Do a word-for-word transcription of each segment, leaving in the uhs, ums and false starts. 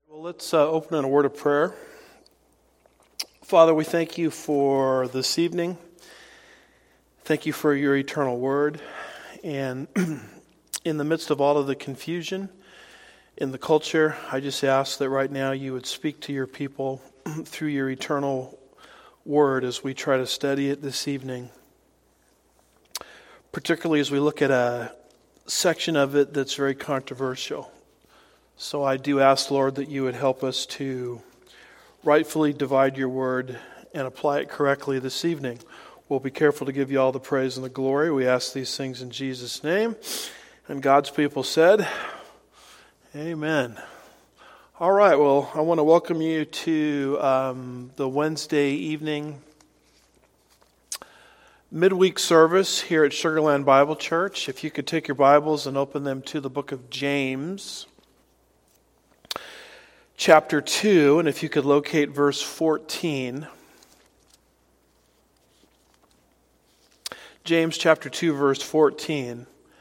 Well, let's uh, open in a word of prayer. Father, we thank you for this evening. Thank you for your eternal word. And in the midst of all of the confusion in the culture, I just ask that right now you would speak to your people through your eternal word as we try to study it this evening. Particularly as we look at a section of it that's very controversial. So I do ask, Lord, that you would help us to rightfully divide your word and apply it correctly this evening. We'll be careful to give you all the praise and the glory. We ask these things in Jesus' name. And God's people said, amen. All right, well, I want to welcome you to um, the Wednesday evening midweek service here at Sugar Land Bible Church. If you could take your Bibles and open them to the book of James, chapter two, and if you could locate verse fourteen. James chapter two, verse fourteen.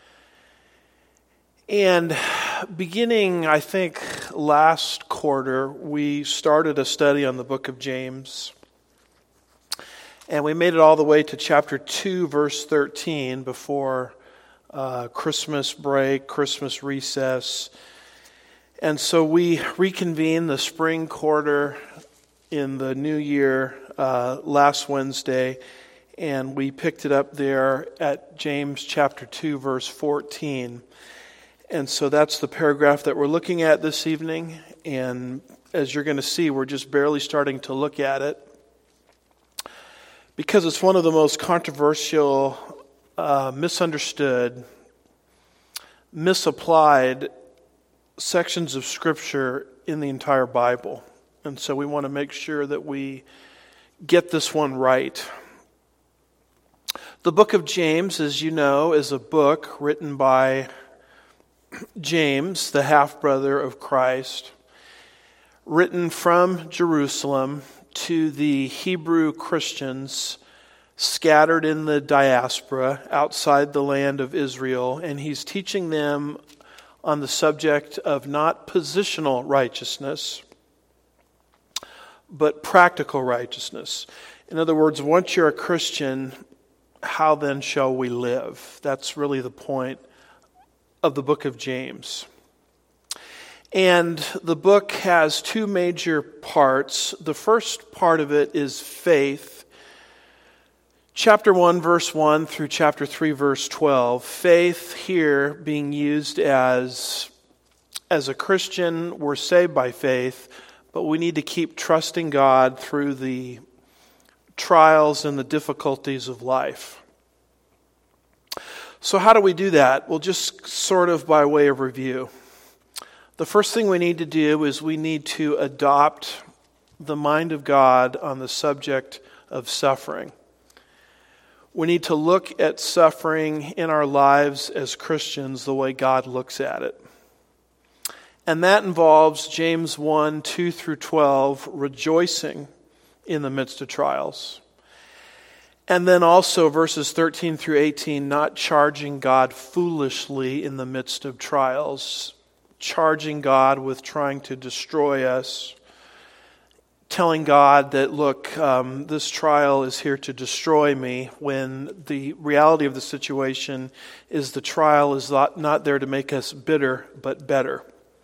And beginning, I think, last quarter, we started a study on the book of James. And we made it all the way to chapter two, verse thirteen, before uh, Christmas break, Christmas recess. And so we reconvened the spring quarter in the new year uh, last Wednesday, and we picked it up there at James chapter two, verse fourteen. And so that's the paragraph that we're looking at this evening. And as you're going to see, we're just barely starting to look at it, because it's one of the most controversial, uh, misunderstood, misapplied sections of Scripture in the entire Bible. And so we want to make sure that we get this one right. The book of James, as you know, is a book written by James, the half-brother of Christ, written from Jerusalem to the Hebrew Christians scattered in the diaspora outside the land of Israel, and he's teaching them on the subject of not positional righteousness, but practical righteousness. In other words, once you're a Christian, how then shall we live? That's really the point of the book of James. And the book has two major parts. The first part of it is faith. Chapter one, verse one through chapter three, verse twelve. Faith here being used as, as a Christian, we're saved by faith, but we need to keep trusting God through the trials and the difficulties of life. So how do we do that? Well, just sort of by way of review. The first thing we need to do is we need to adopt the mind of God on the subject of suffering. We need to look at suffering in our lives as Christians the way God looks at it. And that involves James one, two through twelve, rejoicing in the midst of trials. And then also verses thirteen through eighteen, not charging God foolishly in the midst of trials, charging God with trying to destroy us, telling God that, look, um, this trial is here to destroy me, when the reality of the situation is the trial is not, not there to make us bitter, but better.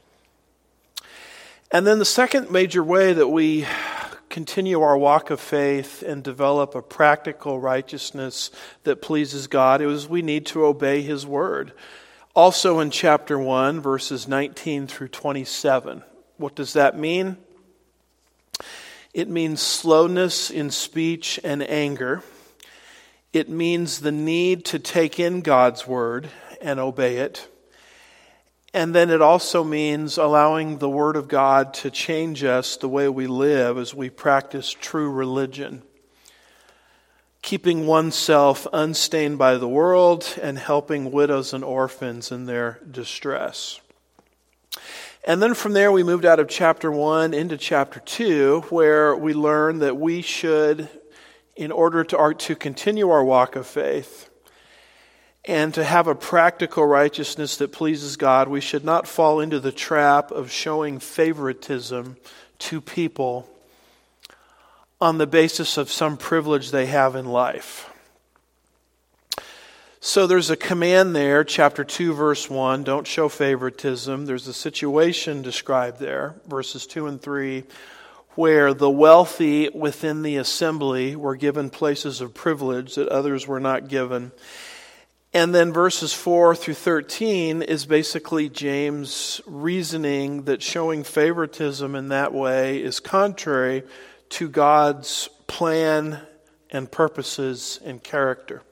And then the second major way that we continue our walk of faith and develop a practical righteousness that pleases God is we need to obey His word. Also in chapter one, verses nineteen through twenty-seven. What does that mean? It means slowness in speech and anger. It means the need to take in God's word and obey it. And then it also means allowing the word of God to change us the way we live as we practice true religion. Keeping oneself unstained by the world and helping widows and orphans in their distress. And then from there we moved out of chapter one into chapter two, where we learned that we should, in order to, to continue our walk of faith And to have a practical righteousness that pleases God, we should not fall into the trap of showing favoritism to people on the basis of some privilege they have in life. So there's a command there, chapter two, verse one, don't show favoritism. There's a situation described there, verses two and three, where the wealthy within the assembly were given places of privilege that others were not given. And then verses four through thirteen is basically James' reasoning that showing favoritism in that way is contrary to God's plan and purposes and character.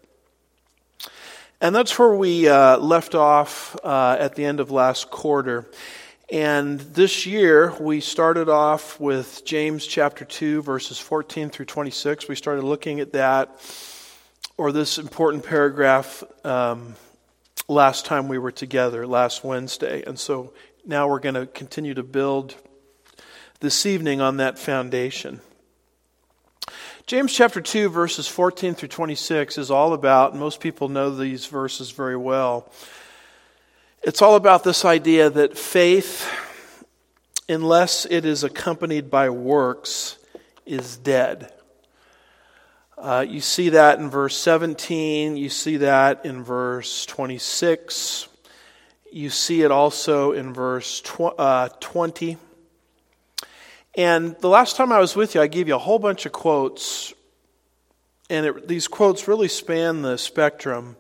And that's where we uh, left off uh, at the end of last quarter. And this year we started off with James chapter two, verses fourteen through twenty-six. We started looking at that, or this important paragraph, um, last time we were together, last Wednesday. And so now we're going to continue to build this evening on that foundation. James chapter two, verses fourteen through twenty-six is all about, and most people know these verses very well, it's all about this idea that faith, unless it is accompanied by works, is dead. Uh, you see that in verse seventeen. You see that in verse twenty-six. You see it also in verse tw- uh, twenty. And the last time I was with you, I gave you a whole bunch of quotes. And it, these quotes really span the spectrum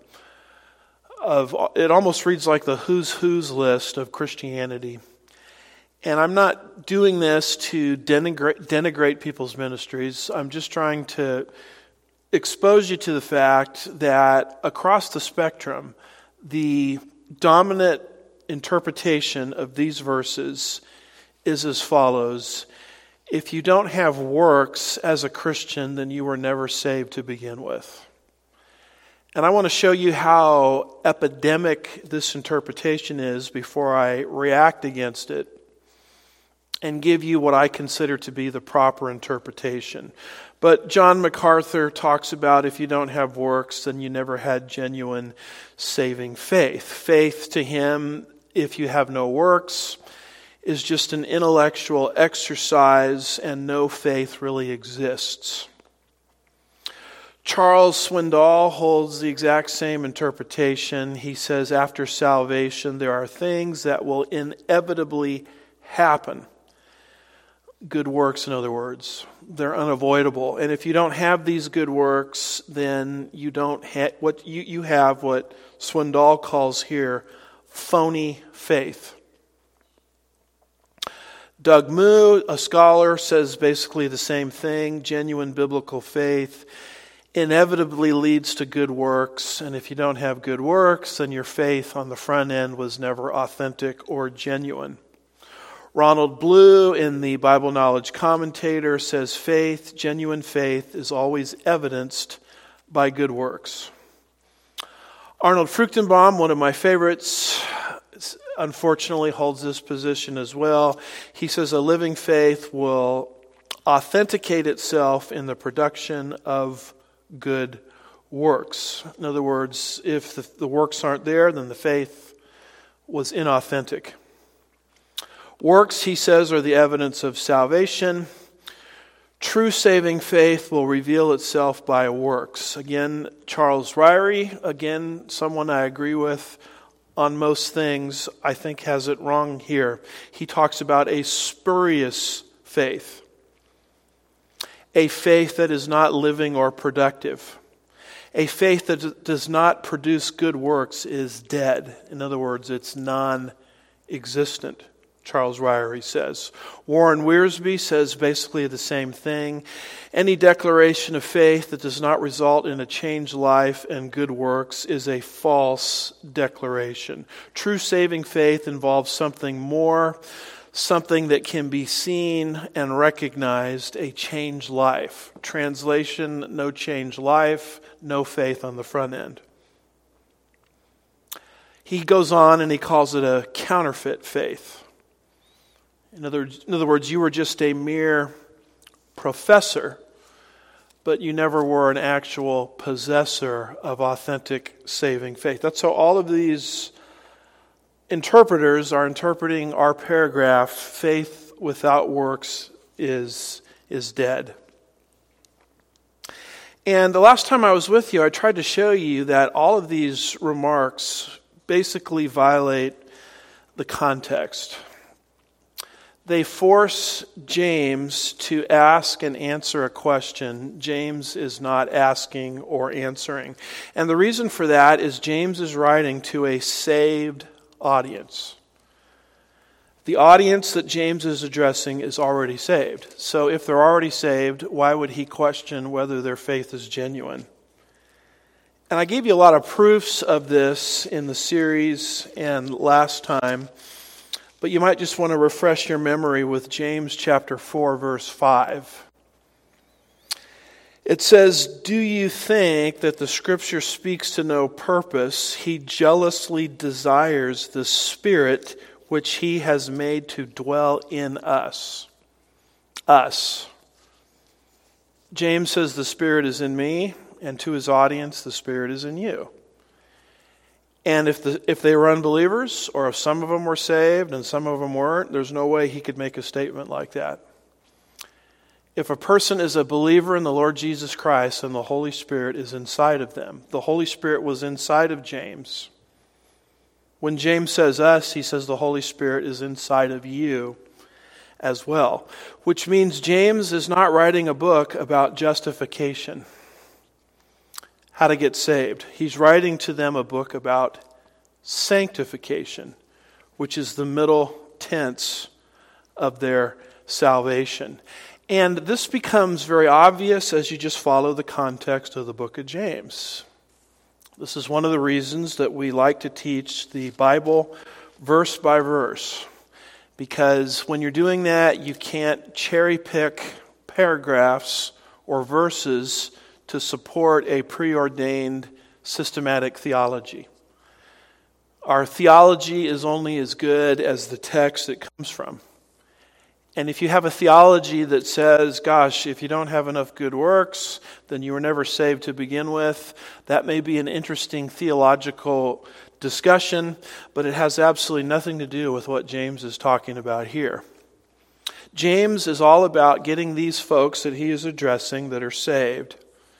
of, it almost reads like the who's who's list of Christianity. And I'm not doing this to denigrate, denigrate people's ministries. I'm just trying to expose you to the fact that across the spectrum, the dominant interpretation of these verses is as follows: if you don't have works as a Christian, then you were never saved to begin with. And I want to show you how epidemic this interpretation is before I react against it and give you what I consider to be the proper interpretation. But John MacArthur talks about if you don't have works, then you never had genuine saving faith. Faith to him, if you have no works, is just an intellectual exercise, and no faith really exists. Charles Swindoll holds the exact same interpretation. He says after salvation, there are things that will inevitably happen. Good works, in other words. They're unavoidable. And if you don't have these good works, then you don't ha- what you, you have what Swindoll calls here phony faith. Doug Moo, a scholar, says basically the same thing. Genuine biblical faith inevitably leads to good works, and if you don't have good works, then your faith on the front end was never authentic or genuine. Ronald Blue, in the Bible Knowledge Commentator, says faith, genuine faith, is always evidenced by good works. Arnold Fruchtenbaum, one of my favorites, unfortunately holds this position as well. He says a living faith will authenticate itself in the production of good works. In other words, if the, the works aren't there, then the faith was inauthentic. Works, he says, are the evidence of salvation. True saving faith will reveal itself by works. Again, Charles Ryrie, again, someone I agree with on most things, I think has it wrong here. He talks about a spurious faith. A faith that is not living or productive. A faith that does not produce good works is dead. In other words, it's non-existent, Charles Ryrie says. Warren Wiersbe says basically the same thing. Any declaration of faith that does not result in a changed life and good works is a false declaration. True saving faith involves something more, something that can be seen and recognized, a changed life. Translation, no changed life, no faith on the front end. He goes on and he calls it a counterfeit faith. In other, in other words, you were just a mere professor but you never were an actual possessor of authentic saving faith. That's how all of these interpreters are interpreting our paragraph, faith without works is, is dead. And the last time I was with you, I tried to show you that all of these remarks basically violate the context. They force James to ask and answer a question James is not asking or answering. And the reason for that is James is writing to a saved audience. The audience that James is addressing is already saved. So if they're already saved, why would he question whether their faith is genuine? And I gave you a lot of proofs of this in the series and last time, but you might just want to refresh your memory with James chapter four, verse five. It says, "Do you think that the Scripture speaks to no purpose? He jealously desires the Spirit which He has made to dwell in us." Us. James says the Spirit is in me, and to his audience, the Spirit is in you. And if the if they were unbelievers, or if some of them were saved and some of them weren't, there's no way he could make a statement like that. If a person is a believer in the Lord Jesus Christ and the Holy Spirit is inside of them, the Holy Spirit was inside of James. When James says us, he says the Holy Spirit is inside of you as well. Which means James is not writing a book about justification, how to get saved. He's writing to them a book about sanctification, which is the middle tense of their salvation. And this becomes very obvious as you just follow the context of the book of James. This is one of the reasons that we like to teach the Bible verse by verse. Because when you're doing that, you can't cherry pick paragraphs or verses to support a preordained systematic theology. Our theology is only as good as the text it comes from. And if you have a theology that says, gosh, if you don't have enough good works, then you were never saved to begin with, that may be an interesting theological discussion, but it has absolutely nothing to do with what James is talking about here. James is all about getting these folks that he is addressing that are saved,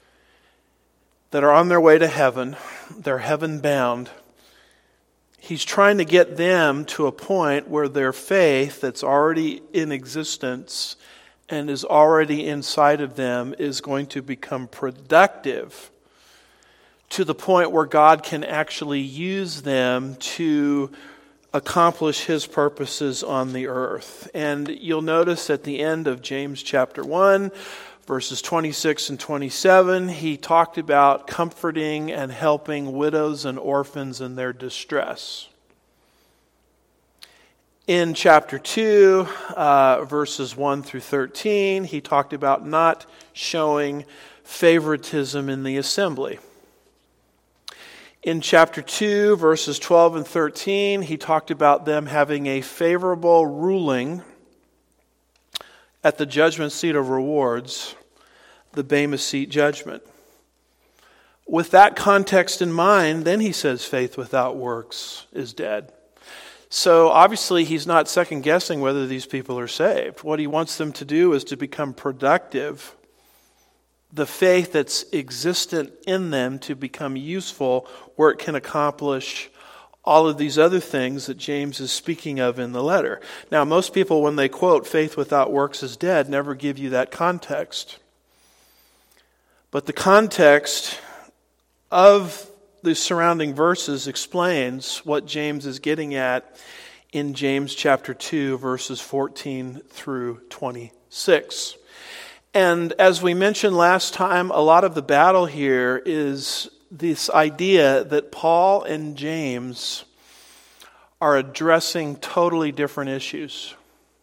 that are on their way to heaven, they're heaven-bound. He's trying to get them to a point where their faith that's already in existence and is already inside of them is going to become productive to the point where God can actually use them to accomplish His purposes on the earth. And you'll notice at the end of James chapter one, verses twenty-six and twenty-seven, he talked about comforting and helping widows and orphans in their distress. In chapter two, uh, verses one through thirteen, he talked about not showing favoritism in the assembly. In chapter two, verses twelve and thirteen, he talked about them having a favorable ruling at the judgment seat of rewards, the Bema Seat judgment. With that context in mind, then he says faith without works is dead. So obviously he's not second guessing whether these people are saved. What he wants them to do is to become productive. The faith that's existent in them to become useful where it can accomplish all of these other things that James is speaking of in the letter. Now, most people, when they quote faith without works is dead, never give you that context. But the context of the surrounding verses explains what James is getting at in James chapter two, verses fourteen through twenty-six. And as we mentioned last time, a lot of the battle here is this idea that Paul and James are addressing totally different issues.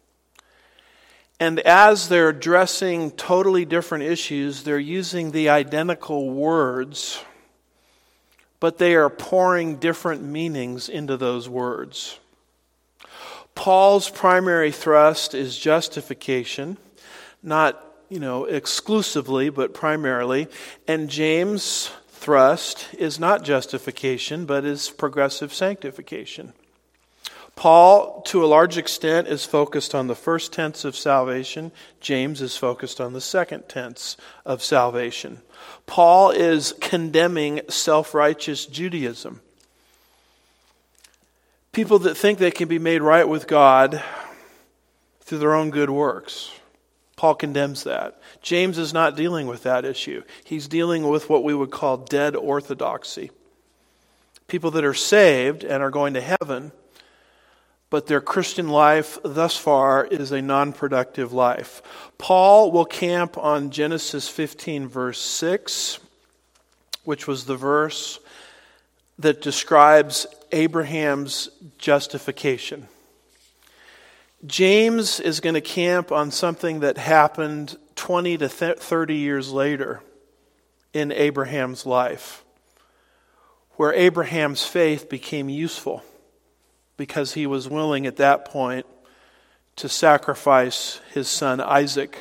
And as they're addressing totally different issues, they're using the identical words, but they are pouring different meanings into those words. Paul's primary thrust is justification, not you know, exclusively, but primarily. And James' thrust is not justification, but is progressive sanctification. Paul, to a large extent, is focused on the first tense of salvation. James is focused on the second tense of salvation. Paul is condemning self-righteous Judaism. People that think they can be made right with God through their own good works. Paul condemns that. James is not dealing with that issue. He's dealing with what we would call dead orthodoxy. People that are saved and are going to heaven, but their Christian life thus far is a non-productive life. Paul will camp on Genesis fifteen, verse six, which was the verse that describes Abraham's justification. James is going to camp on something that happened twenty to thirty years later in Abraham's life, where Abraham's faith became useful because he was willing at that point to sacrifice his son Isaac.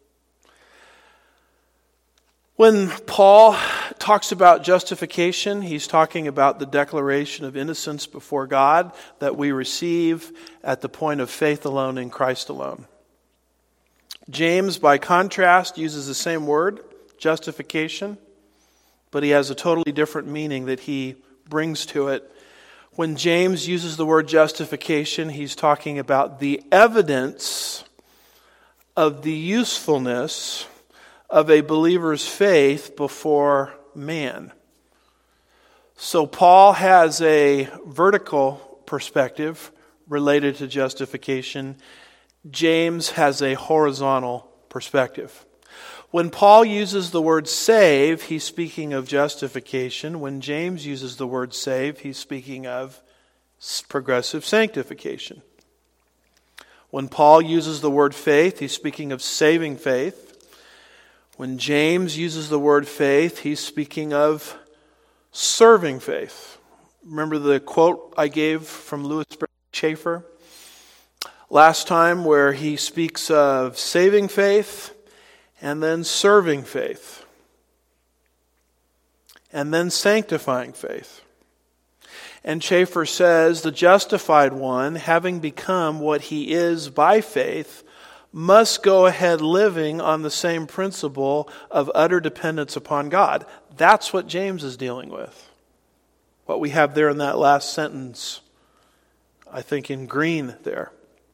When Paul talks about justification, he's talking about the declaration of innocence before God that we receive at the point of faith alone in Christ alone. James, by contrast, uses the same word, justification, but he has a totally different meaning that he brings to it. When James uses the word justification, he's talking about the evidence of the usefulness of a believer's faith before man. So Paul has a vertical perspective related to justification. James has a horizontal perspective. When Paul uses the word save, he's speaking of justification. When James uses the word save, he's speaking of progressive sanctification. When Paul uses the word faith, he's speaking of saving faith. When James uses the word faith, he's speaking of serving faith. Remember the quote I gave from Louis Schaeffer last time, where he speaks of saving faith and then serving faith and then sanctifying faith. And Schaeffer says, the justified one, having become what he is by faith, must go ahead living on the same principle of utter dependence upon God. That's what James is dealing with. What we have there in that last sentence, I think in green there.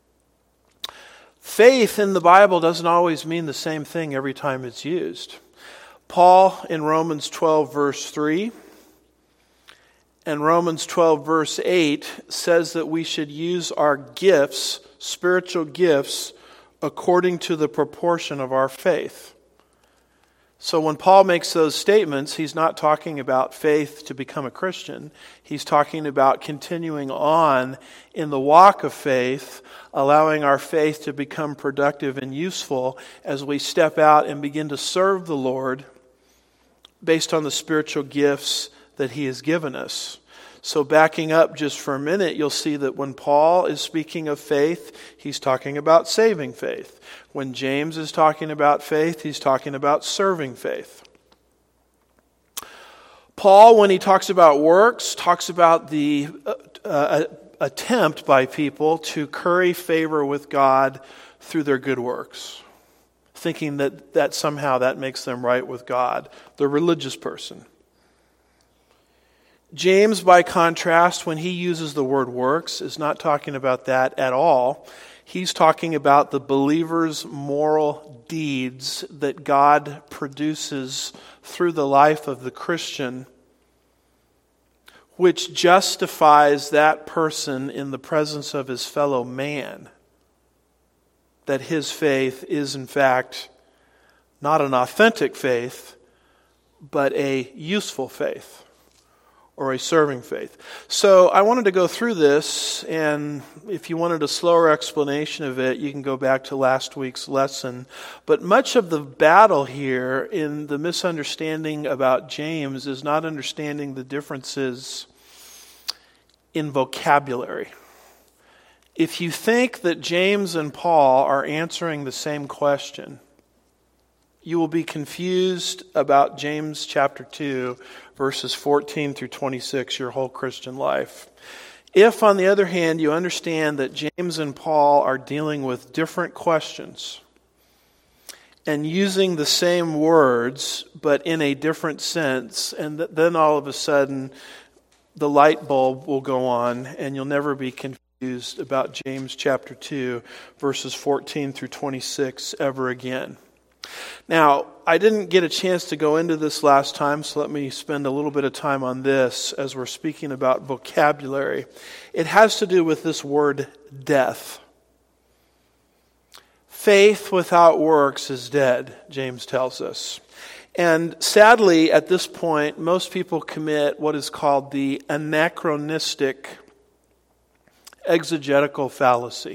Faith in the Bible doesn't always mean the same thing every time it's used. Paul in Romans twelve verse three and Romans twelve verse eight says that we should use our gifts, spiritual gifts, according to the proportion of our faith. So when Paul makes those statements, he's not talking about faith to become a Christian. He's talking about continuing on in the walk of faith, allowing our faith to become productive and useful as we step out and begin to serve the Lord based on the spiritual gifts that he has given us. So backing up just for a minute, you'll see that when Paul is speaking of faith, he's talking about saving faith. When James is talking about faith, he's talking about serving faith. Paul, when he talks about works, talks about the uh, uh, attempt by people to curry favor with God through their good works, thinking that, that somehow that makes them right with God, the religious person. James, by contrast, when he uses the word works, is not talking about that at all. He's talking about the believer's moral deeds that God produces through the life of the Christian, which justifies that person in the presence of his fellow man, that his faith is in fact not an authentic faith, but a useful faith, or a serving faith. So I wanted to go through this, and if you wanted a slower explanation of it, you can go back to last week's lesson. But much of the battle here in the misunderstanding about James is not understanding the differences in vocabulary. If you think that James and Paul are answering the same question, you will be confused about James chapter two, verses fourteen through twenty-six, your whole Christian life. If, on the other hand, you understand that James and Paul are dealing with different questions and using the same words but in a different sense, and th- then all of a sudden the light bulb will go on and you'll never be confused about James chapter two, verses fourteen through twenty-six ever again. Now, I didn't get a chance to go into this last time, so let me spend a little bit of time on this as we're speaking about vocabulary. It has to do with this word death. Faith without works is dead, James tells us. And sadly, at this point, most people commit what is called the anachronistic exegetical fallacy.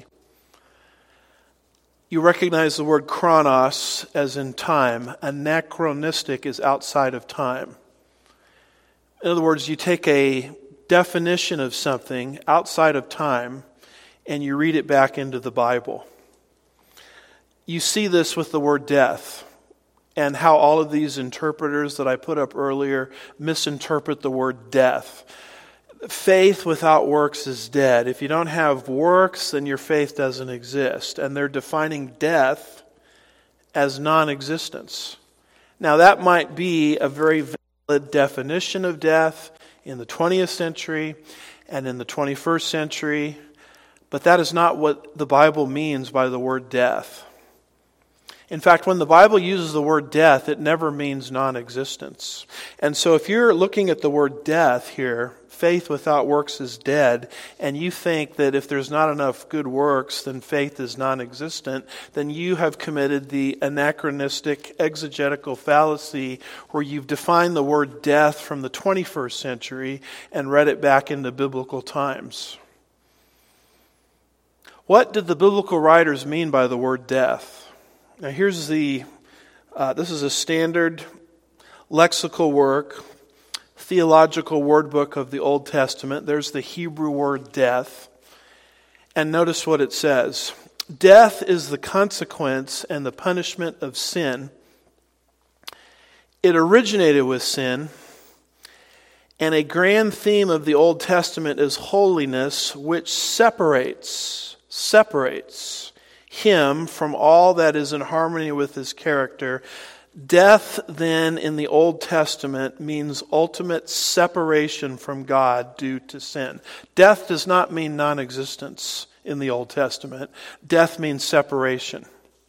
You recognize the word chronos as in time. Anachronistic is outside of time. In other words, you take a definition of something outside of time and you read it back into the Bible. You see this with the word death and how all of these interpreters that I put up earlier misinterpret the word death. Faith without works is dead. If you don't have works, then your faith doesn't exist. And they're defining death as non-existence. Now, that might be a very valid definition of death in the twentieth century and in the twenty-first century, but that is not what the Bible means by the word death. In fact, when the Bible uses the word death, it never means non-existence. And so if you're looking at the word death here, faith without works is dead, and you think that if there's not enough good works, then faith is non-existent, then you have committed the anachronistic exegetical fallacy where you've defined the word death from the twenty-first century and read it back into biblical times. What did the biblical writers mean by the word death? Now here's the, uh, this is a standard lexical work, theological word book of the Old Testament. There's the Hebrew word death. And notice what it says. Death is the consequence and the punishment of sin. It originated with sin. And a grand theme of the Old Testament is holiness, which separates, separates him from all that is in harmony with his character. Death, then, in the Old Testament means ultimate separation from God due to sin. Death does not mean non-existence in the Old Testament. Death means separation.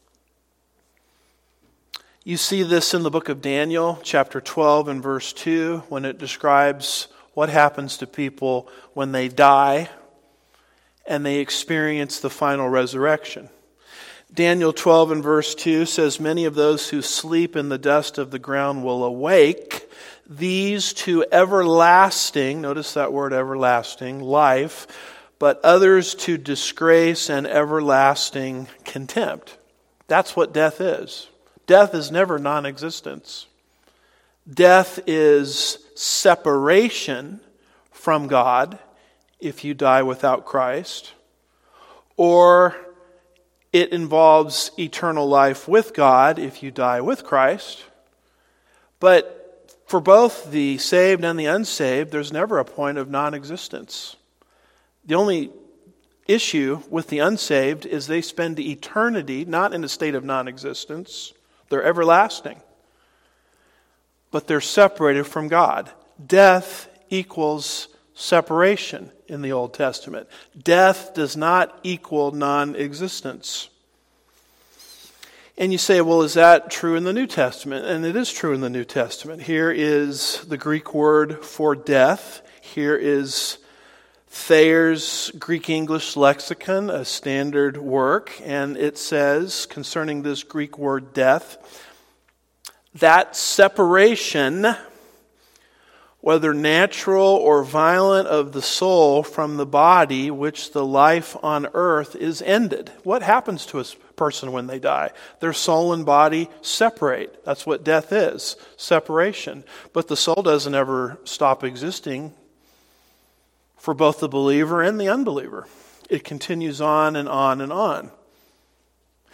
You see this in the book of Daniel, chapter twelve and verse two, when it describes what happens to people when they die and they experience the final resurrection. Daniel twelve and verse two says, many of those who sleep in the dust of the ground will awake, these to everlasting, notice that word everlasting, life, but others to disgrace and everlasting contempt. That's what death is. Death is never non-existence. Death is separation from God if you die without Christ, or it involves eternal life with God if you die with Christ. But for both the saved and the unsaved, there's never a point of non-existence. The only issue with the unsaved is they spend eternity not in a state of non-existence. They're everlasting. But they're separated from God. Death equals separation in the Old Testament. Death does not equal non-existence. And you say, well, is that true in the New Testament? And it is true in the New Testament. Here is the Greek word for death. Here is Thayer's Greek-English lexicon, a standard work. And it says, concerning this Greek word death, that separation, whether natural or violent, of the soul from the body, which the life on earth is ended. What happens to a person when they die? Their soul and body separate. That's what death is, separation. But the soul doesn't ever stop existing for both the believer and the unbeliever. It continues on and on and on.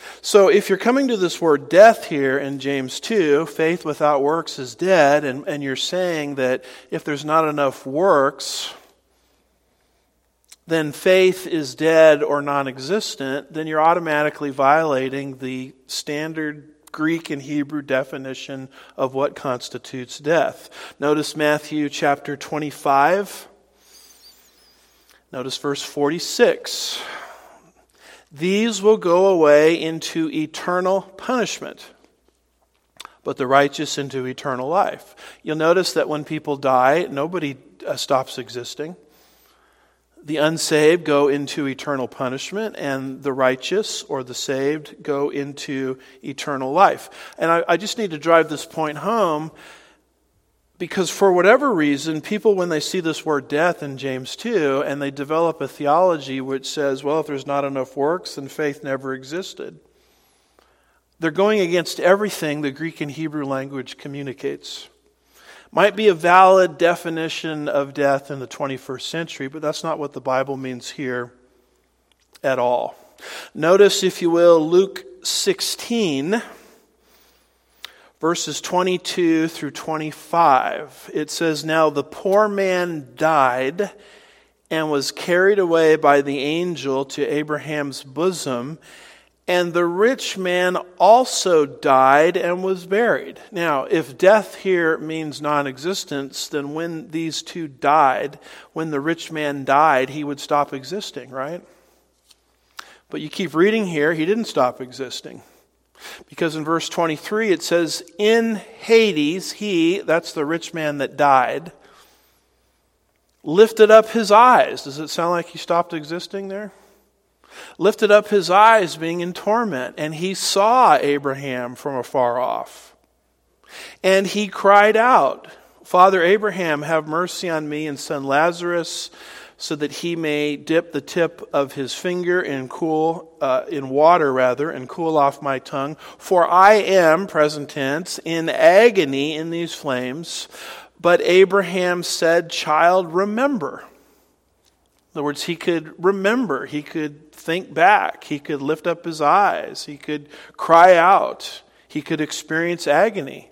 So if you're coming to this word death here in James two, faith without works is dead, and, and you're saying that if there's not enough works, then faith is dead or non-existent, then you're automatically violating the standard Greek and Hebrew definition of what constitutes death. Notice Matthew chapter twenty-five. Notice verse forty-six. These will go away into eternal punishment, but the righteous into eternal life. You'll notice that when people die, nobody uh, stops existing. The unsaved go into eternal punishment, and the righteous or the saved go into eternal life. And I, I just need to drive this point home, because for whatever reason, people, when they see this word death in James two, and they develop a theology which says, well, if there's not enough works, then faith never existed. They're going against everything the Greek and Hebrew language communicates. Might be a valid definition of death in the twenty-first century, but that's not what the Bible means here at all. Notice, if you will, Luke sixteen, verses twenty-two through twenty-five. It says, "Now the poor man died and was carried away by the angel to Abraham's bosom, and the rich man also died and was buried." Now, if death here means non-existence, then when these two died, when the rich man died, he would stop existing, right? But you keep reading here, he didn't stop existing. Because in verse twenty-three it says, "In Hades, he," that's the rich man that died, "lifted up his eyes." Does it sound like he stopped existing there? "Lifted up his eyes, being in torment, and he saw Abraham from afar off. And he cried out, 'Father Abraham, have mercy on me and son Lazarus, so that he may dip the tip of his finger in cool uh, in water rather, and cool off my tongue. For I am," present tense, "in agony in these flames.' But Abraham said, 'Child, remember.'" In other words, he could remember, he could think back, he could lift up his eyes, he could cry out, he could experience agony.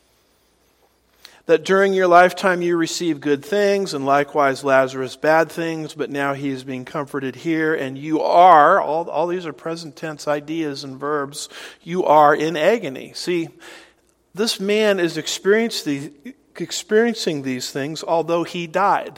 "That during your lifetime you receive good things, and likewise Lazarus bad things, but now he is being comforted here, and you are," all, all these are present tense ideas and verbs, "you are in agony." See, this man is experiencing these things although he died.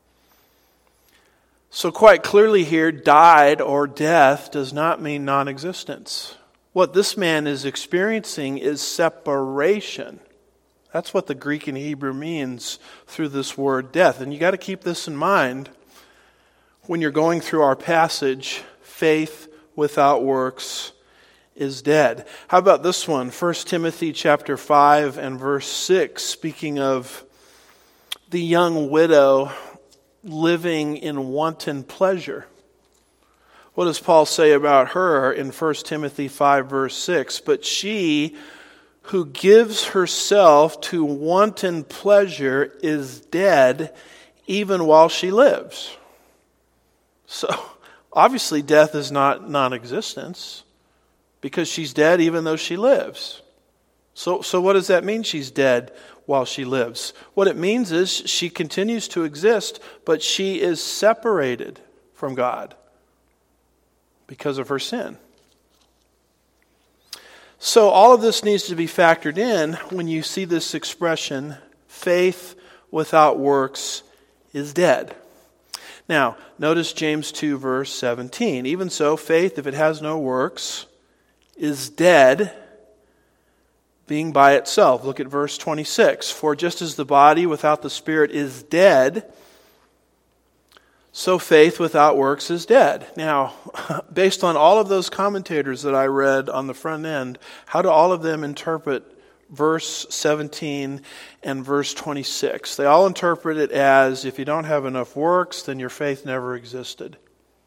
So quite clearly here, died or death does not mean non-existence. What this man is experiencing is separation. That's what the Greek and Hebrew means through this word death. And you got to keep this in mind when you're going through our passage, faith without works is dead. How about this one? First Timothy chapter five and verse six, speaking of the young widow living in wanton pleasure. What does Paul say about her in First Timothy five verse six? "But she who gives herself to wanton pleasure is dead even while she lives." So obviously death is not non-existence, because she's dead even though she lives. So, so what does that mean, she's dead while she lives? What it means is she continues to exist, but she is separated from God because of her sin. So all of this needs to be factored in when you see this expression, faith without works is dead. Now, notice James two verse seventeen. "Even so, faith, if it has no works, is dead, being by itself." Look at verse twenty-six. "For just as the body without the spirit is dead, so faith without works is dead." Now, based on all of those commentators that I read on the front end, how do all of them interpret verse seventeen and verse twenty-six? They all interpret it as, if you don't have enough works, then your faith never existed.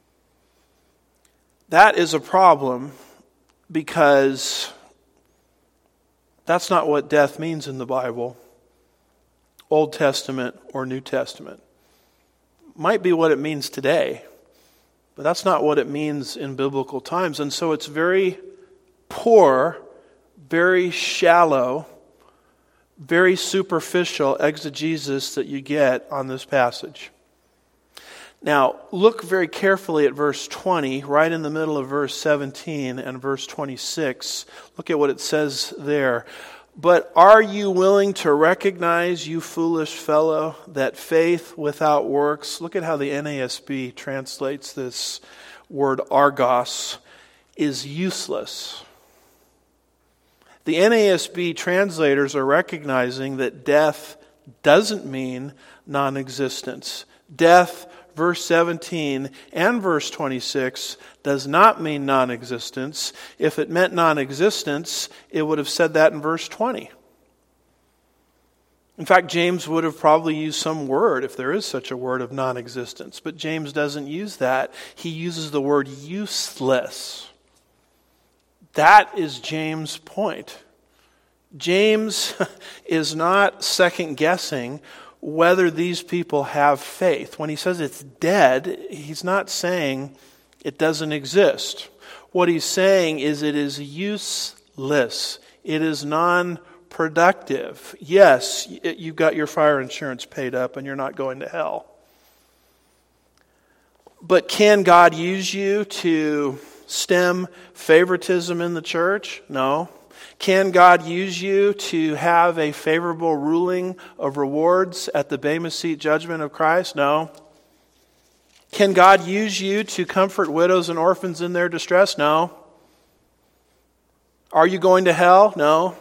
That is a problem, because that's not what death means in the Bible, Old Testament or New Testament. Might be what it means today, but that's not what it means in biblical times. And so it's very poor, very shallow, very superficial exegesis that you get on this passage. Now, look very carefully at verse twenty, right in the middle of verse seventeen and verse twenty-six. Look at what it says there. But are you willing to recognize, you foolish fellow, that faith without works, look at how the N A S B translates this word argos, is useless. The N A S B translators are recognizing that death doesn't mean non-existence. Death, verse seventeen and verse twenty-six, does not mean non-existence. If it meant non-existence, it would have said that in verse twenty. In fact, James would have probably used some word, if there is such a word, of non-existence. But James doesn't use that. He uses the word useless. That is James' point. James is not second-guessing whether these people have faith. When he says it's dead, he's not saying it doesn't exist. What he's saying is it is useless. It is non-productive. Yes, you've got your fire insurance paid up and you're not going to hell. But can God use you to stem favoritism in the church? No. Can God use you to have a favorable ruling of rewards at the Bema Seat judgment of Christ? No. Can God use you to comfort widows and orphans in their distress? No. Are you going to hell? No.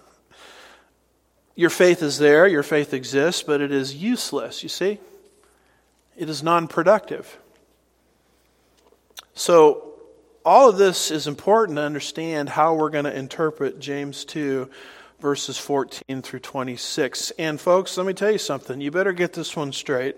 Your faith is there, your faith exists, but it is useless, you see? It is non-productive. So, all of this is important to understand how we're going to interpret James two, verses fourteen through twenty-six. And folks, let me tell you something. You better get this one straight.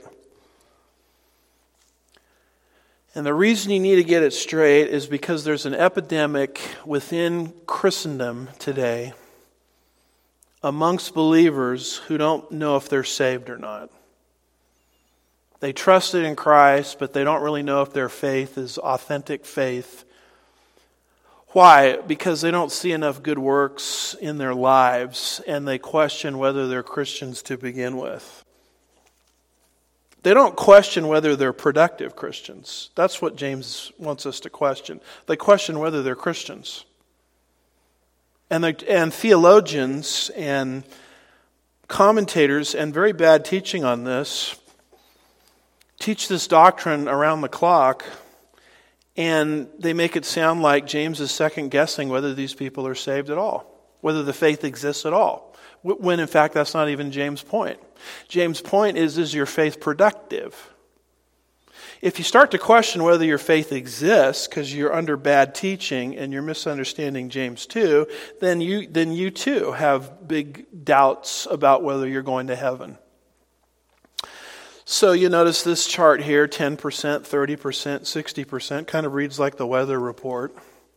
And the reason you need to get it straight is because there's an epidemic within Christendom today amongst believers who don't know if they're saved or not. They trusted in Christ, but they don't really know if their faith is authentic faith. Why? Because they don't see enough good works in their lives, and they question whether they're Christians to begin with. They don't question whether they're productive Christians. That's what James wants us to question. They question whether they're Christians. And, they, and theologians and commentators, and very bad teaching on this, teach this doctrine around the clock, and they make it sound like James is second-guessing whether these people are saved at all, whether the faith exists at all, when in fact that's not even James' point. James' point is, is your faith productive? If you start to question whether your faith exists because you're under bad teaching and you're misunderstanding James two, then you, then you too have big doubts about whether you're going to heaven. So you notice this chart here, ten percent, thirty percent, sixty percent, kind of reads like the weather report.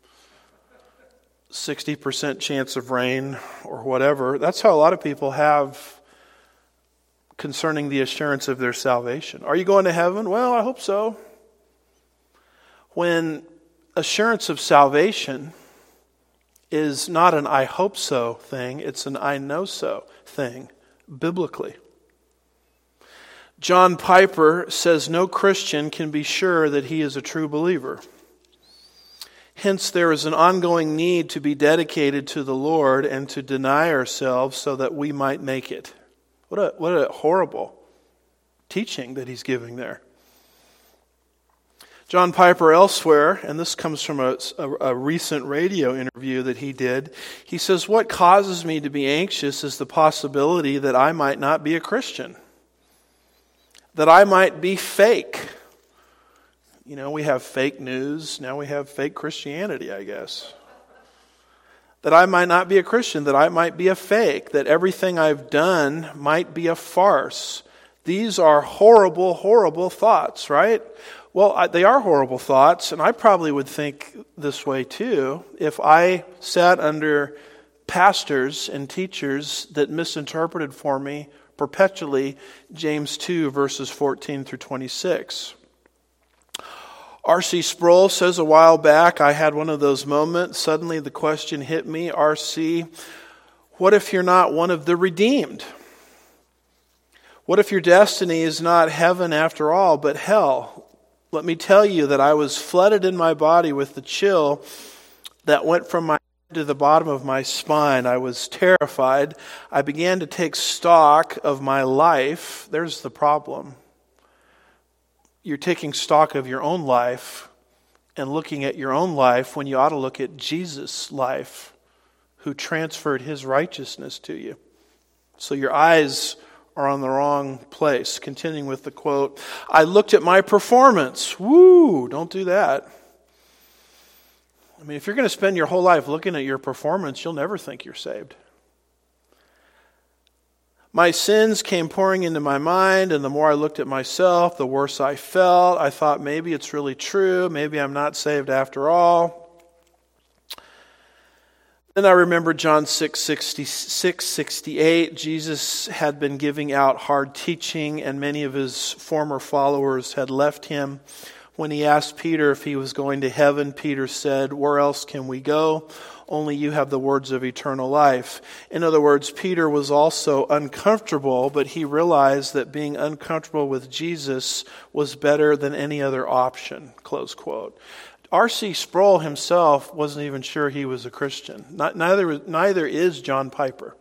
sixty percent chance of rain or whatever. That's how a lot of people have concerning the assurance of their salvation. Are you going to heaven? Well, I hope so. When assurance of salvation is not an I hope so thing, it's an I know so thing, biblically. John Piper says no Christian can be sure that he is a true believer. Hence, there is an ongoing need to be dedicated to the Lord and to deny ourselves so that we might make it. What a, what a horrible teaching that he's giving there. John Piper elsewhere, and this comes from a, a, a recent radio interview that he did, he says, what causes me to be anxious is the possibility that I might not be a Christian. That I might be fake. You know, we have fake news. Now we have fake Christianity, I guess. That I might not be a Christian. That I might be a fake. That everything I've done might be a farce. These are horrible, horrible thoughts, right? Well, I, they are horrible thoughts, and I probably would think this way too if I sat under pastors and teachers that misinterpreted for me perpetually James two, verses fourteen through twenty-six. R C Sproul says a while back, I had one of those moments. Suddenly the question hit me, R C, what if you're not one of the redeemed? What if your destiny is not heaven after all, but hell? Let me tell you that I was flooded in my body with the chill that went from my head to the bottom of my spine. I was terrified. I began to take stock of my life. There's the problem. You're taking stock of your own life and looking at your own life when you ought to look at Jesus' life, who transferred his righteousness to you. So your eyes are on the wrong place. Continuing with the quote, I looked at my performance. Woo, don't do that. I mean, if you're going to spend your whole life looking at your performance, you'll never think you're saved. My sins came pouring into my mind, and the more I looked at myself, the worse I felt. I thought maybe it's really true. Maybe I'm not saved after all. Then I remembered John six sixty-eight. Jesus had been giving out hard teaching, and many of his former followers had left him. When he asked Peter if he was going to heaven, Peter said, where else can we go? Only you have the words of eternal life. In other words, Peter was also uncomfortable, but he realized that being uncomfortable with Jesus was better than any other option, close quote. R C Sproul himself wasn't even sure he was a Christian. Not, neither, neither is John Piper.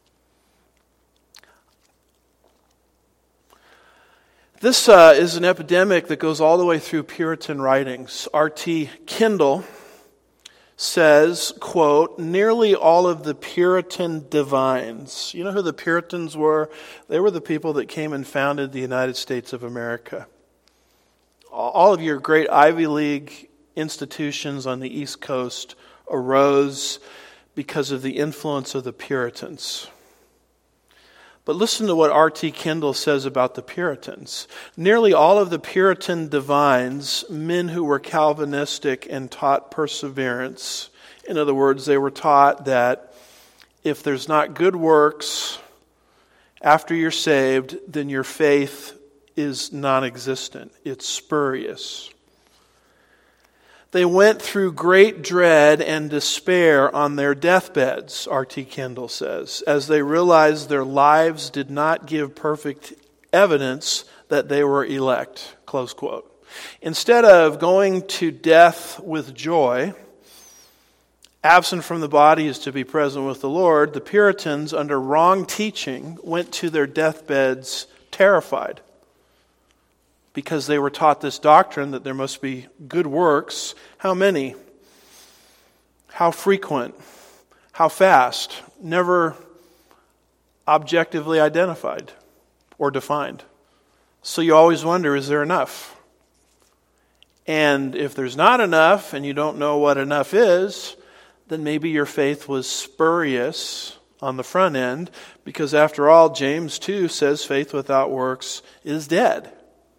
This uh, is an epidemic that goes all the way through Puritan writings. R T Kendall says, quote, nearly all of the Puritan divines. You know who the Puritans were? They were the people that came and founded the United States of America. All of your great Ivy League institutions on the East Coast arose because of the influence of the Puritans. But listen to what R T Kendall says about the Puritans. Nearly all of the Puritan divines, men who were Calvinistic and taught perseverance. In other words, they were taught that if there's not good works after you're saved, then your faith is non-existent. It's spurious. They went through great dread and despair on their deathbeds, R T Kendall says, as they realized their lives did not give perfect evidence that they were elect, close quote. Instead of going to death with joy, absent from the body is to be present with the Lord, the Puritans, under wrong teaching, went to their deathbeds terrified, because they were taught this doctrine that there must be good works. How many? How frequent? How fast? Never objectively identified or defined. So you always wonder, is there enough? And if there's not enough and you don't know what enough is, then maybe your faith was spurious on the front end, because after all, James two says faith without works is dead.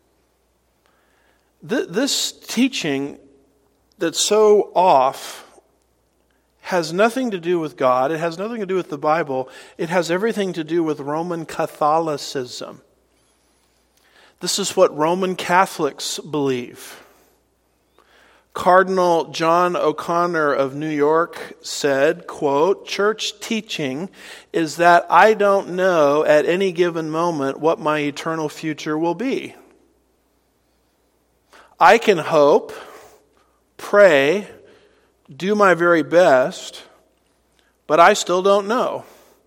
This teaching that's so off has nothing to do with God. It has nothing to do with the Bible. It has everything to do with Roman Catholicism. This is what Roman Catholics believe. Cardinal John O'Connor of New York said, quote, church teaching is that I don't know at any given moment what my eternal future will be. I can hope, pray, do my very best, but I still don't know.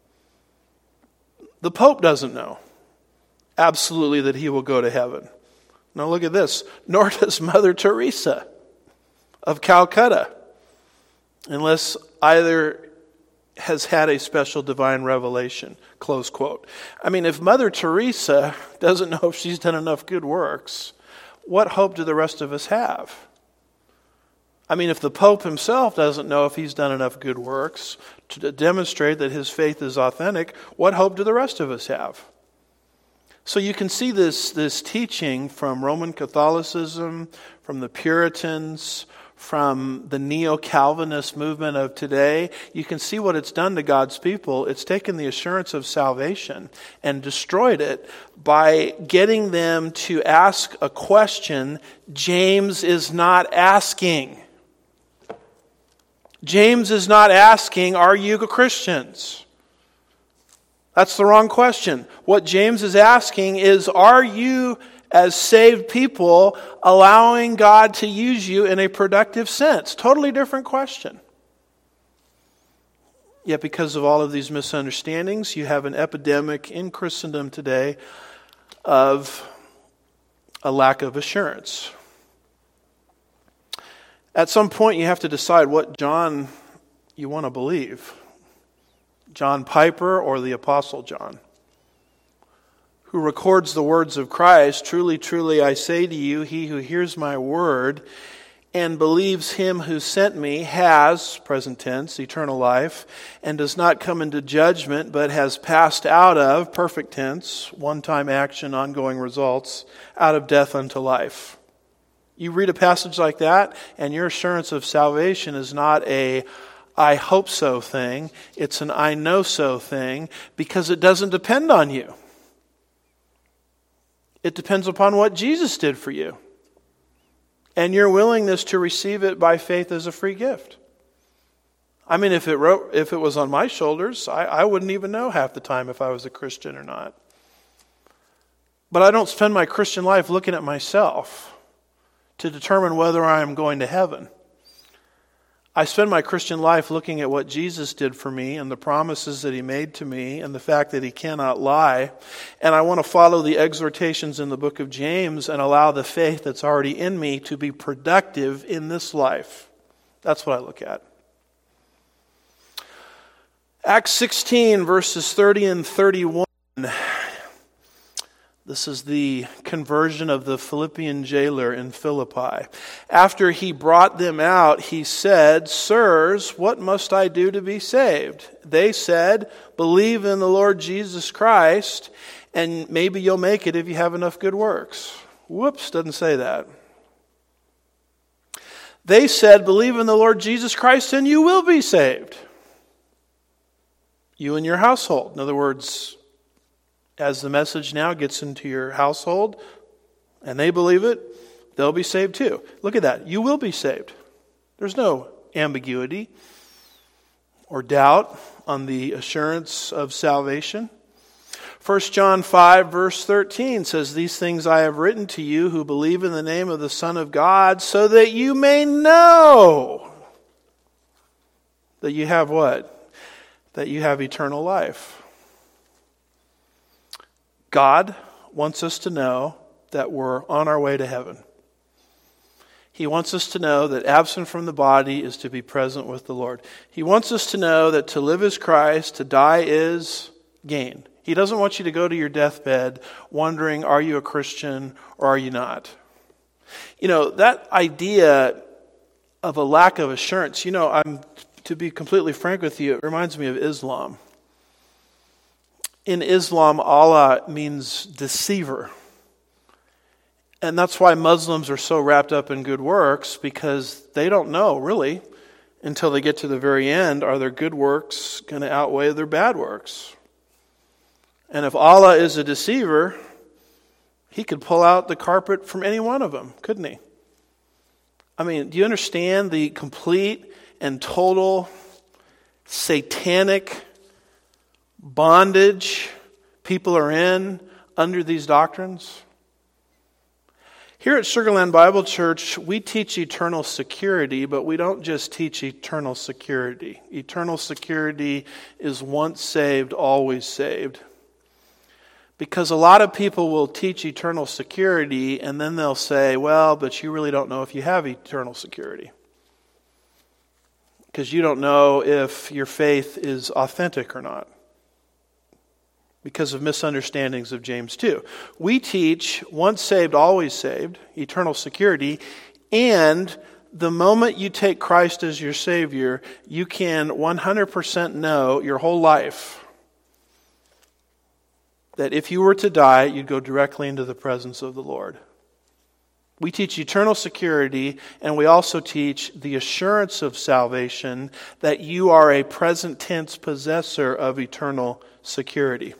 The Pope doesn't know absolutely that he will go to heaven. Now look at this. Nor does Mother Teresa of Calcutta, unless either has had a special divine revelation, close quote. I mean, if Mother Teresa doesn't know if she's done enough good works, what hope do the rest of us have? I mean, if the Pope himself doesn't know if he's done enough good works to demonstrate that his faith is authentic, what hope do the rest of us have? So you can see this, this teaching from Roman Catholicism, from the Puritans, from the neo-Calvinist movement of today, you can see what it's done to God's people. It's taken the assurance of salvation and destroyed it by getting them to ask a question James is not asking. James is not asking, are you Christians? That's the wrong question. What James is asking is, are you, as saved people, allowing God to use you in a productive sense? Totally different question. Yet because of all of these misunderstandings, you have an epidemic in Christendom today of a lack of assurance. At some point, you have to decide what John you want to believe. John Piper or the Apostle John, who records the words of Christ, truly, truly, I say to you, he who hears my word and believes him who sent me has, present tense, eternal life, and does not come into judgment, but has passed out of, perfect tense, one-time action, ongoing results, out of death unto life. You read a passage like that, and your assurance of salvation is not a I hope so thing. It's an I know so thing, because it doesn't depend on you. It depends upon what Jesus did for you and your willingness to receive it by faith as a free gift. I mean, if it wrote, if it was on my shoulders, I, I wouldn't even know half the time if I was a Christian or not. But I don't spend my Christian life looking at myself to determine whether I am going to heaven. I spend my Christian life looking at what Jesus did for me and the promises that he made to me and the fact that he cannot lie. And I want to follow the exhortations in the book of James and allow the faith that's already in me to be productive in this life. That's what I look at. Acts sixteen, verses thirty and thirty-one. This is the conversion of the Philippian jailer in Philippi. After he brought them out, he said, Sirs, what must I do to be saved? They said, believe in the Lord Jesus Christ, and maybe you'll make it if you have enough good works. Whoops, doesn't say that. They said, believe in the Lord Jesus Christ, and you will be saved. You and your household. In other words, as the message now gets into your household and they believe it, they'll be saved too. Look at that. You will be saved. There's no ambiguity or doubt on the assurance of salvation. First John five, verse thirteen says, These things I have written to you who believe in the name of the Son of God, so that you may know that you have what? That you have eternal life. God wants us to know that we're on our way to heaven. He wants us to know that absent from the body is to be present with the Lord. He wants us to know that to live is Christ, to die is gain. He doesn't want you to go to your deathbed wondering, are you a Christian or are you not? You know, that idea of a lack of assurance, you know, I'm to be completely frank with you, it reminds me of Islam. In Islam, Allah means deceiver. And that's why Muslims are so wrapped up in good works, because they don't know, really, until they get to the very end, are their good works going to outweigh their bad works? And if Allah is a deceiver, he could pull out the carpet from any one of them, couldn't he? I mean, do you understand the complete and total satanic bondage people are in under these doctrines? Here at Sugar Land Bible Church, we teach eternal security, but we don't just teach eternal security. Eternal security is once saved, always saved. Because a lot of people will teach eternal security and then they'll say, well, but you really don't know if you have eternal security. Because you don't know if your faith is authentic or not. Because of misunderstandings of James two. We teach once saved, always saved, eternal security, and the moment you take Christ as your Savior, you can one hundred percent know your whole life that if you were to die, you'd go directly into the presence of the Lord. We teach eternal security, and we also teach the assurance of salvation, that you are a present tense possessor of eternal security.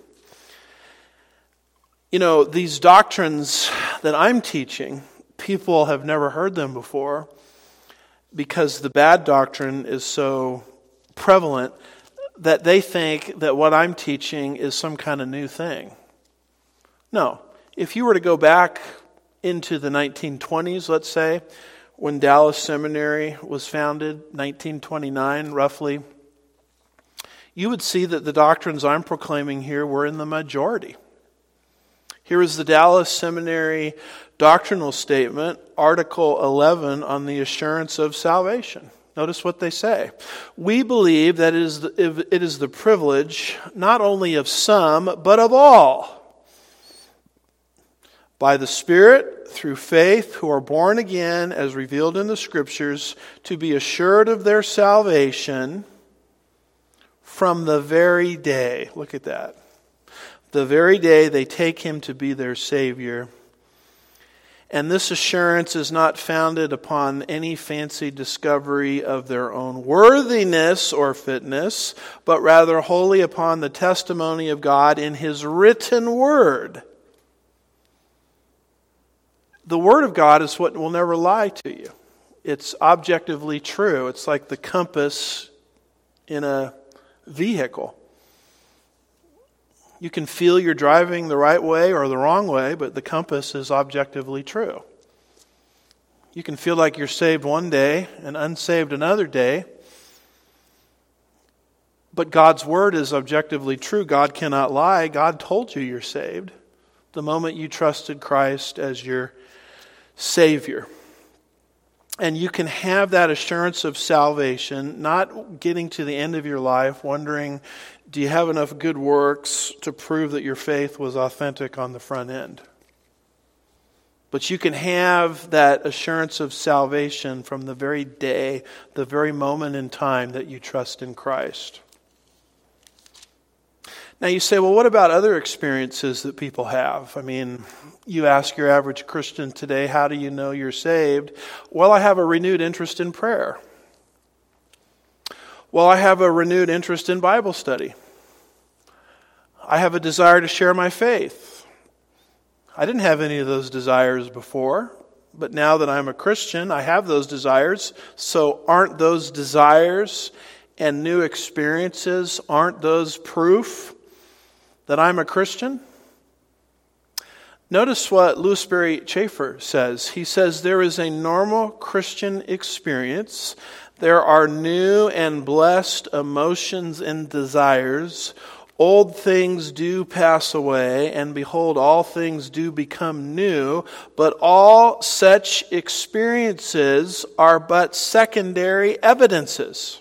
You know, these doctrines that I'm teaching, people have never heard them before because the bad doctrine is so prevalent that they think that what I'm teaching is some kind of new thing. No. If you were to go back into the nineteen twenties, let's say, when Dallas Seminary was founded, nineteen twenty-nine roughly, you would see that the doctrines I'm proclaiming here were in the majority. Here is the Dallas Seminary doctrinal statement, Article eleven on the assurance of salvation. Notice what they say. We believe that it is the, it is the privilege not only of some, but of all, by the Spirit, through faith, who are born again, as revealed in the Scriptures, to be assured of their salvation from the very day, look at that, the very day they take Him to be their Savior. And this assurance is not founded upon any fancy discovery of their own worthiness or fitness, but rather wholly upon the testimony of God in His written Word. The Word of God is what will never lie to you. It's objectively true. It's like the compass in a vehicle. You can feel you're driving the right way or the wrong way, but the compass is objectively true. You can feel like you're saved one day and unsaved another day, but God's Word is objectively true. God cannot lie. God told you you're saved the moment you trusted Christ as your Savior. And you can have that assurance of salvation, not getting to the end of your life wondering, do you have enough good works to prove that your faith was authentic on the front end? But you can have that assurance of salvation from the very day, the very moment in time that you trust in Christ. Now you say, well, what about other experiences that people have? I mean, you ask your average Christian today, how do you know you're saved? Well, I have a renewed interest in prayer. Well, I have a renewed interest in Bible study. I have a desire to share my faith. I didn't have any of those desires before, but now that I'm a Christian, I have those desires. So aren't those desires and new experiences, aren't those proof that I'm a Christian? Notice what Louis Sperry Chafer says. He says, there is a normal Christian experience. There are new and blessed emotions and desires. Old things do pass away, and behold, all things do become new. But all such experiences are but secondary evidences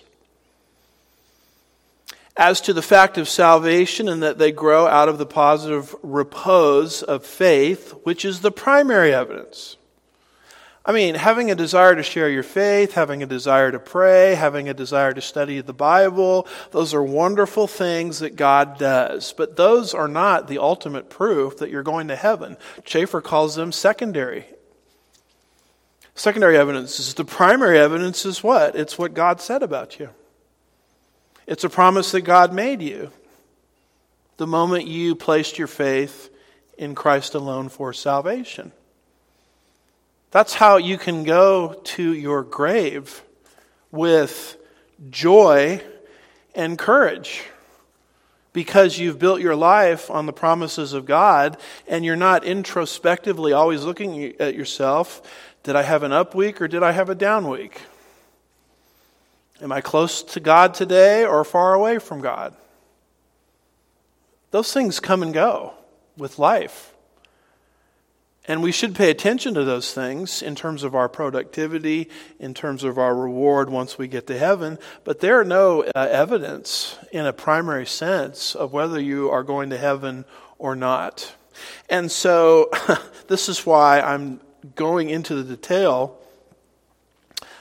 as to the fact of salvation, and that they grow out of the positive repose of faith, which is the primary evidence. I mean, having a desire to share your faith, having a desire to pray, having a desire to study the Bible, those are wonderful things that God does. But those are not the ultimate proof that you're going to heaven. Chafer calls them secondary. Secondary evidence is the primary evidence is what? It's what God said about you. It's a promise that God made you the moment you placed your faith in Christ alone for salvation. That's how you can go to your grave with joy and courage, because you've built your life on the promises of God, and you're not introspectively always looking at yourself. Did I have an up week or did I have a down week? Am I close to God today or far away from God? Those things come and go with life. And we should pay attention to those things in terms of our productivity, in terms of our reward once we get to heaven. But there are no uh, evidence in a primary sense of whether you are going to heaven or not. And so this is why I'm going into the detail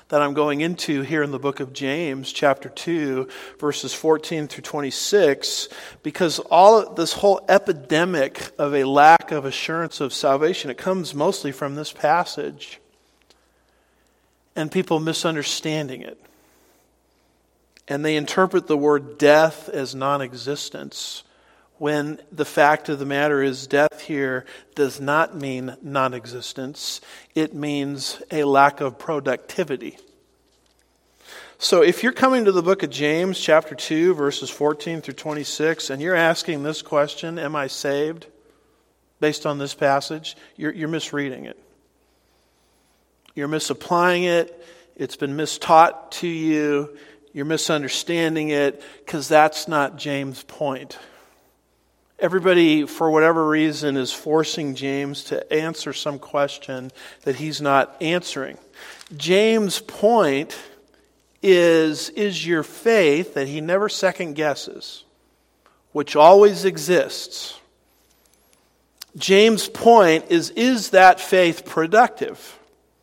that I'm going into here in the book of James, chapter two, verses fourteen through twenty-six, because all of this whole epidemic of a lack of assurance of salvation, it comes mostly from this passage and people misunderstanding it. And they interpret the word death as non-existence, when the fact of the matter is death here does not mean non-existence. It means a lack of productivity. So if you're coming to the book of James, chapter two, verses fourteen through twenty-six, and you're asking this question, am I saved, based on this passage, you're, you're misreading it. You're misapplying it. It's been mistaught to you. You're misunderstanding it, because that's not James' point. Everybody, for whatever reason, is forcing James to answer some question that he's not answering. James' point is, is your faith, that he never second guesses, which always exists. James' point is, is that faith productive?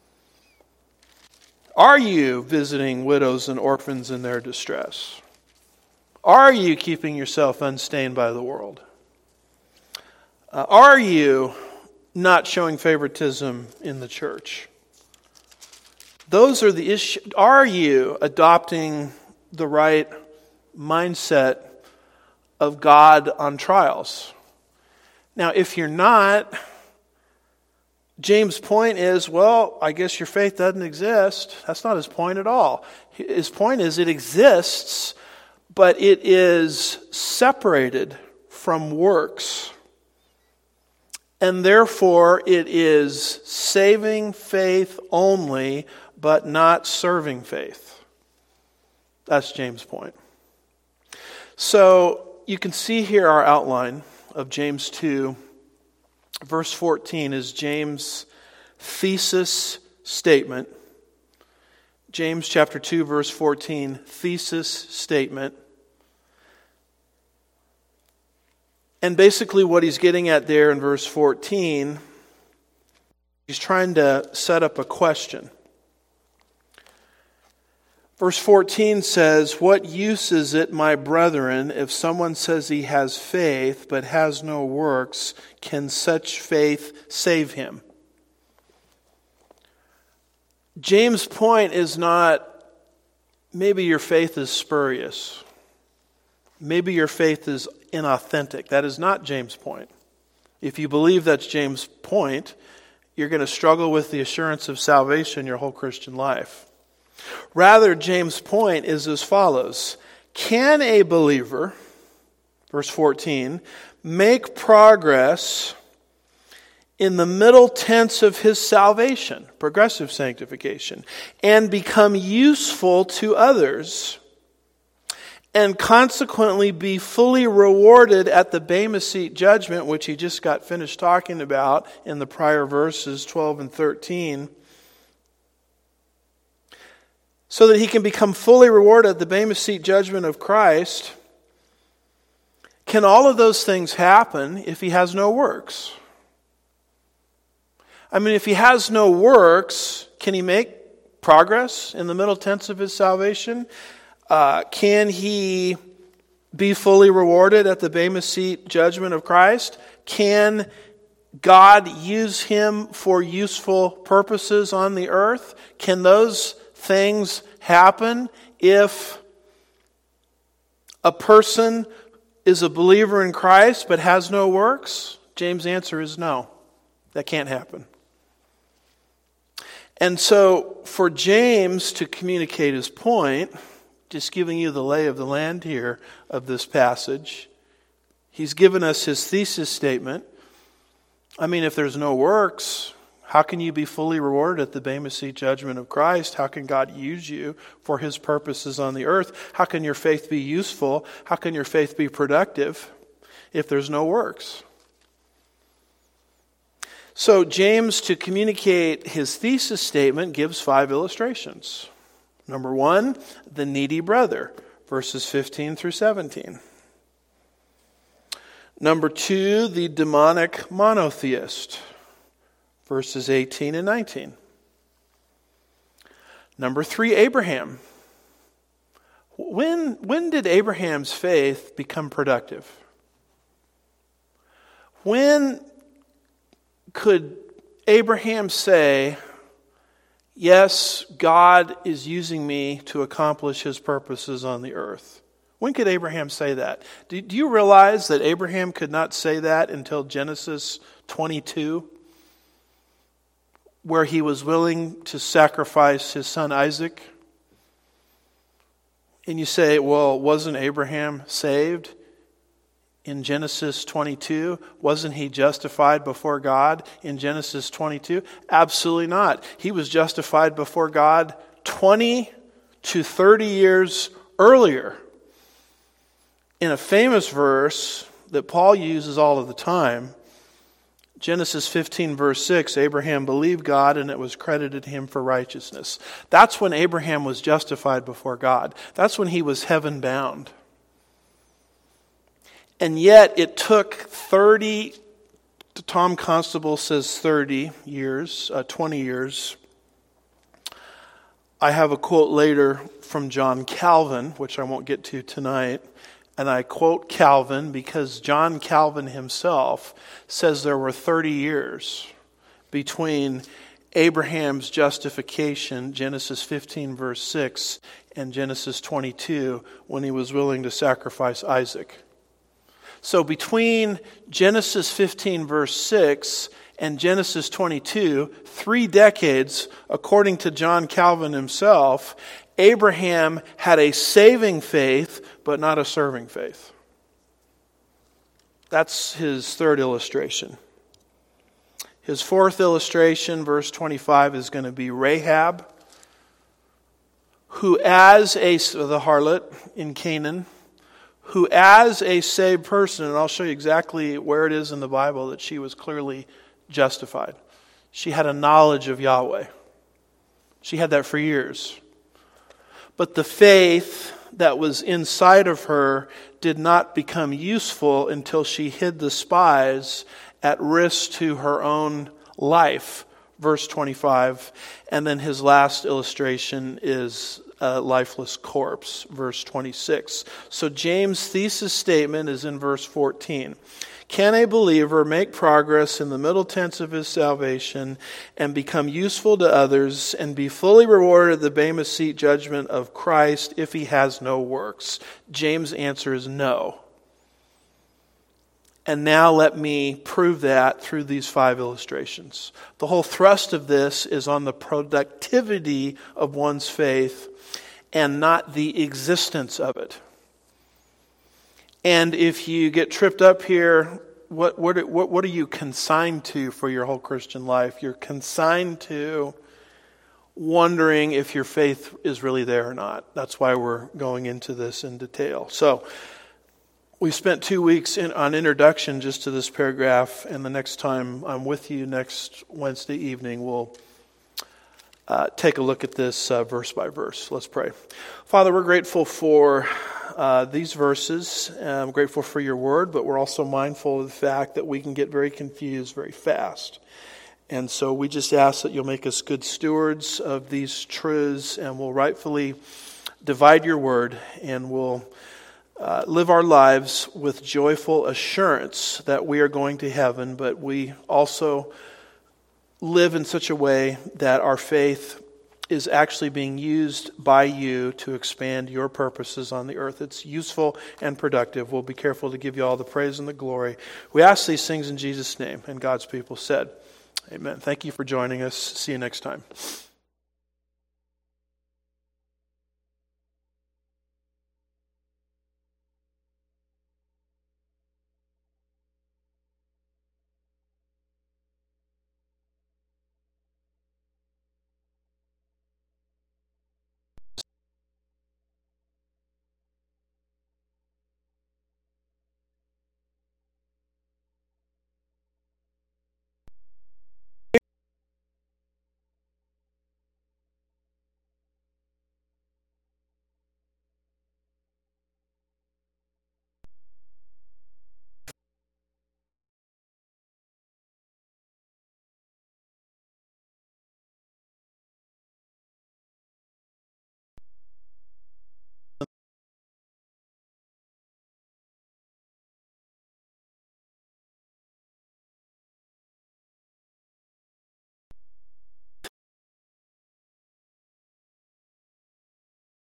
Are you visiting widows and orphans in their distress? Are you keeping yourself unstained by the world? Uh, are you not showing favoritism in the church? Those are the issues. Are you adopting the right mindset of God on trials? Now, if you're not, James' point is, well, I guess your faith doesn't exist. That's not his point at all. His point is it exists, but it is separated from works. And therefore, it is saving faith only, but not serving faith. That's James' point. So, you can see here our outline of James two. Verse fourteen is James' thesis statement. James chapter two, verse fourteen, thesis statement. And basically what he's getting at there in verse fourteen, he's trying to set up a question. Verse fourteen says, "What use is it, my brethren, if someone says he has faith but has no works? Can such faith save him?" James' point is not, maybe your faith is spurious. Maybe your faith is inauthentic. That is not James' point. If you believe that's James' point, you're going to struggle with the assurance of salvation your whole Christian life. Rather, James' point is as follows. Can a believer, verse fourteen, make progress in the middle tense of his salvation, progressive sanctification, and become useful to others, and consequently be fully rewarded at the Bema Seat judgment, which he just got finished talking about in the prior verses twelve and thirteen, so that he can become fully rewarded at the Bema Seat judgment of Christ? Can all of those things happen if he has no works? I mean, if he has no works, can he make progress in the middle tense of his salvation? Uh, can he be fully rewarded at the Bema Seat judgment of Christ? Can God use him for useful purposes on the earth? Can those things happen if a person is a believer in Christ but has no works? James' answer is no. That can't happen. And so for James to communicate his point, just giving you the lay of the land here of this passage, he's given us his thesis statement. I mean, if there's no works, how can you be fully rewarded at the Bema Seat judgment of Christ? How can God use you for his purposes on the earth? How can your faith be useful? How can your faith be productive if there's no works? So James, to communicate his thesis statement, gives five illustrations. Number one, the needy brother, verses fifteen through seventeen. Number two, the demonic monotheist, verses eighteen and nineteen. Number three, Abraham. When, when did Abraham's faith become productive? When could Abraham say, yes, God is using me to accomplish his purposes on the earth? When could Abraham say that? Do, do you realize that Abraham could not say that until Genesis twenty-two, where he was willing to sacrifice his son Isaac? And you say, well, wasn't Abraham saved in Genesis twenty-two? Wasn't he justified before God in Genesis twenty-two? Absolutely not. He was justified before God twenty to thirty years earlier. In a famous verse that Paul uses all of the time, Genesis fifteen verse six, Abraham believed God and it was credited him for righteousness. That's when Abraham was justified before God. That's when he was heaven bound. And yet it took thirty, Tom Constable says thirty years, uh, twenty years. I have a quote later from John Calvin, which I won't get to tonight. And I quote Calvin because John Calvin himself says there were thirty years between Abraham's justification, Genesis fifteen verse six, and Genesis twenty-two, when he was willing to sacrifice Isaac. So between Genesis fifteen verse six and Genesis twenty-two, three decades, according to John Calvin himself, Abraham had a saving faith, but not a serving faith. That's his third illustration. His fourth illustration, verse twenty-five, is going to be Rahab, who as a, the harlot in Canaan, who as a saved person, and I'll show you exactly where it is in the Bible that she was clearly justified. She had a knowledge of Yahweh. She had that for years. But the faith that was inside of her did not become useful until she hid the spies at risk to her own life. Verse twenty-five. And then his last illustration is a lifeless corpse. Verse twenty-six. So James' thesis statement is in verse fourteen. Can a believer make progress in the middle tense of his salvation and become useful to others and be fully rewarded at the Bema Seat judgment of Christ if he has no works? James' answer is no. And now let me prove that through these five illustrations. The whole thrust of this is on the productivity of one's faith and not the existence of it. And if you get tripped up here, what, what, what, what are you consigned to for your whole Christian life? You're consigned to wondering if your faith is really there or not. That's why we're going into this in detail. So, we spent two weeks in, on introduction just to this paragraph, and the next time I'm with you next Wednesday evening, we'll uh, take a look at this uh, verse by verse. Let's pray. Father, we're grateful for uh, these verses. I'm grateful for your word, but we're also mindful of the fact that we can get very confused very fast. And so we just ask that you'll make us good stewards of these truths, and we'll rightfully divide your word, and we'll Uh, live our lives with joyful assurance that we are going to heaven, but we also live in such a way that our faith is actually being used by you to expand your purposes on the earth. It's useful and productive. We'll be careful to give you all the praise and the glory. We ask these things in Jesus' name, and God's people said, amen. Thank you for joining us. See you next time.